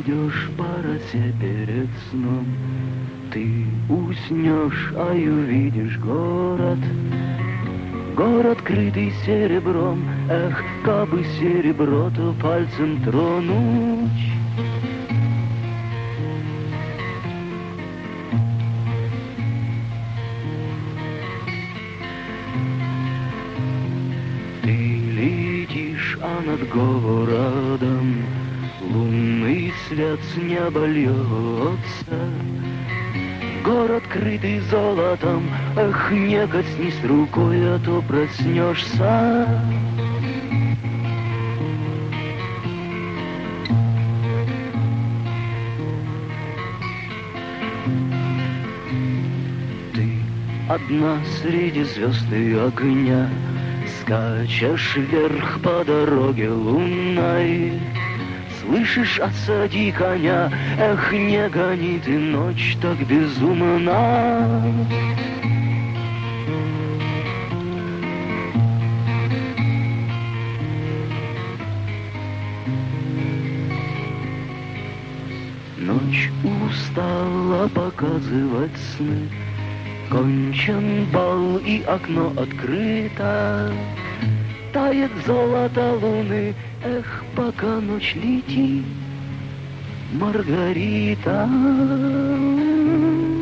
ждешь по росе перед сном. Ты уснешь, а увидишь город, город, крытый серебром. Эх, кабы серебро, то пальцем тронуть. Ты летишь, а над городом лунный свет с неба льется. Город, крытый золотом, эх, не коснись рукой, а то проснешься. Ты одна среди звезд и огня, скачешь вверх по дороге лунной. Слышишь, осади коня, эх, не гони ты ночь так безумно. Ночь устала показывать сны, кончен бал и окно открыто. Тает золото луны, эх, пока ночь летит, Маргарита.